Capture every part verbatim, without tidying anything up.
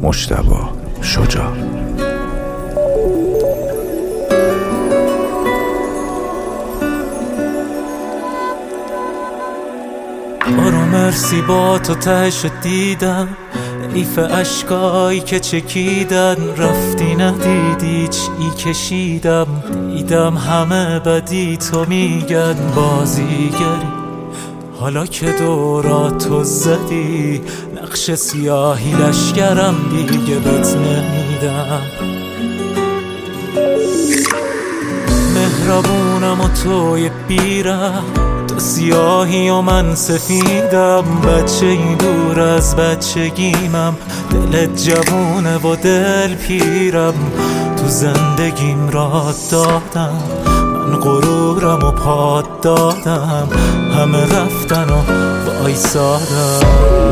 مجتبی شجاع. آرو مرسی با تو تهش دیدم، ایف اشکایی که چکیدن رفتی ندیدی چی کشیدم. دیدم همه بدی تو میگن بازیگری، حالا که دورا تو زدی نقش سیاهی لشکرم دیگه بهت نمیدم. مهربونم و توی بیره، تو سیاهی و من سفیدم. بچه این دور از بچگیمم، دلت جوونه و دل پیرم. تو زندگیم راه دادم، من غرورم و پاد دادم. همه رفتن و وایسادم.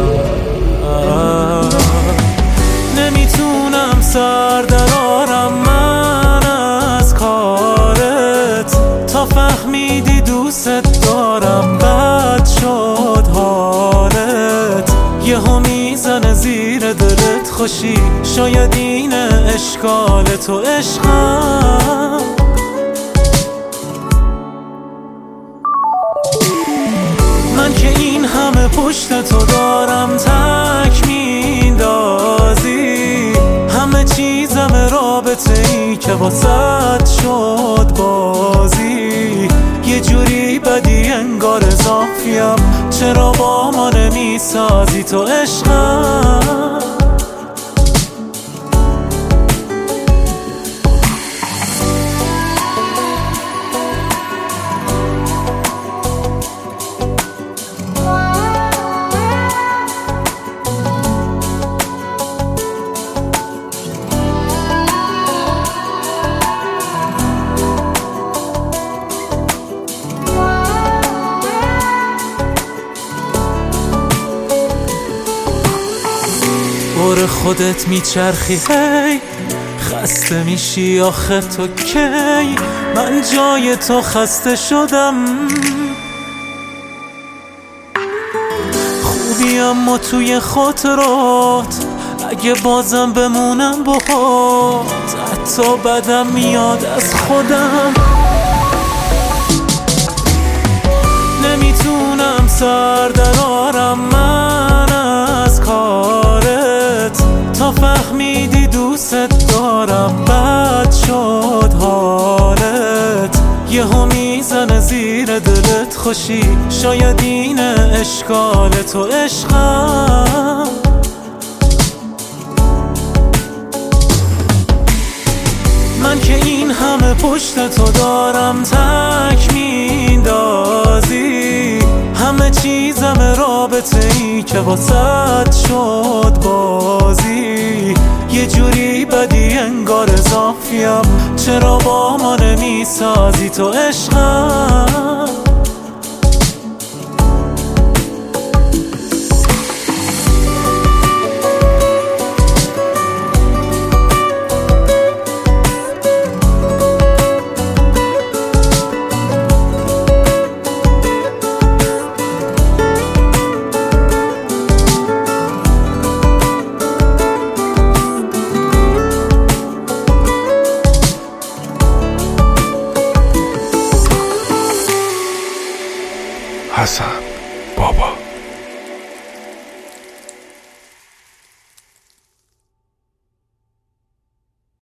نمیتونم سر درارم من از کارت، تا فهمیدی دوست دارم بد شد حالت. یهو میزنه زیر دلت خوشی، شاید این اشکال تو عشقم. من که این همه پشت تو دارم تک میندازی، همه چیزم رابطه ای که واسط شد بازی. یه جوری بدی انگار اضافیم، چرا با ما نمیسازی تو عشقم. دور خودت میچرخی هی، خسته میشی آخه تو کی؟ من جای تو خسته شدم. خوبی اما توی خاطرات، اگه بازم بمونم باهات حتی بدم میاد از خودم. نمیتونم سر درارم من از کارت، تا فهمیدی دوست دارم بد شد حالت. یهو میزنه زیر دلت خوشی، شاید این اشکال تو عشقم. من که این همه پشت تو دارم تک میندازی، همه چیزم رابطه ای که واسط شد بازی. یه جوری بدی انگار اضافیم، چرا با ما نمیسازی تو عشقم. حسن بابا.